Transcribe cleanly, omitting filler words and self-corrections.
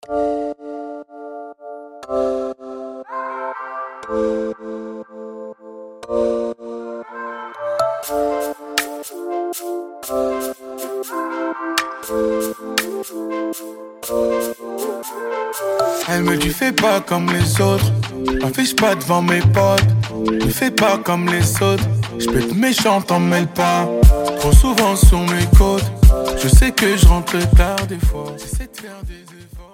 Elle me dit fais pas comme les autres, affiche pas devant mes potes. Ne fais pas comme les autres, j'peux être méchant, t'en mêle pas. Trop souvent sur mes côtes, je sais que je rentre tard des fois. J'essaie de faire des